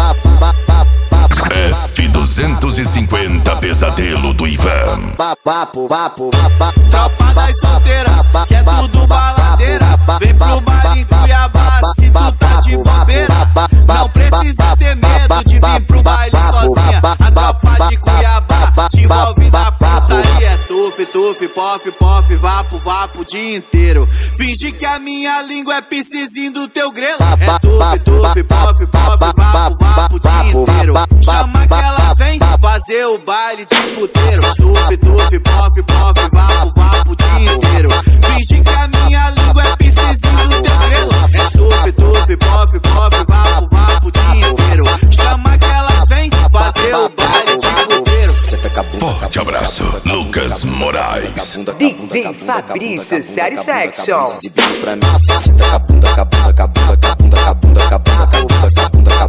F250 Pesadelo do Ivan. Tropa das solteiras, que é tudo baladeira. Vem pro baile em Cuiabá, se tu tá de bobeira. Não precisa ter medo de vir pro baile sozinha. A tropa de Cuiabá te envolve na putaria. É tuf, tuf, pof, pof, vapo, vapo o dia inteiro. Finge que a minha língua é piscizinho do teu grelo. É tuf, tuf, pof, pof, vapo, vapo o dia inteiro. Chama que elas vêm fazer o baile de puteiro. Tuf, tuf, pof, pof, vapo, vapo o dia inteiro. Finge que a minha língua é piscizinho do teu grelo. É tuf, tuf, pof, pof, vapo, vapo o dia inteiro. Chama que elas vêm fazer o baile de puteiro. Forte abraço, Lucas Moraes. DJ Fabrício Satisfaction. Senta com a bunda, com a bunda, com a bunda, com a bunda, com a bunda, com a bunda, com a bunda, com a bunda,